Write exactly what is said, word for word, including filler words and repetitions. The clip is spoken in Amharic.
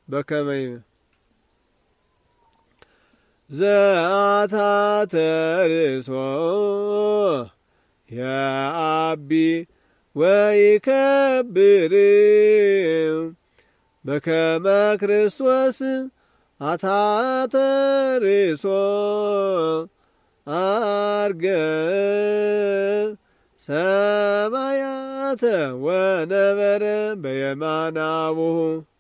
በከመ ዘአታተርሶ የአቢ ወይከብር በከመ ክርስቶስ አታተርሶ አርገ ሰማያተ ወነበረ በየማነ አቡሁ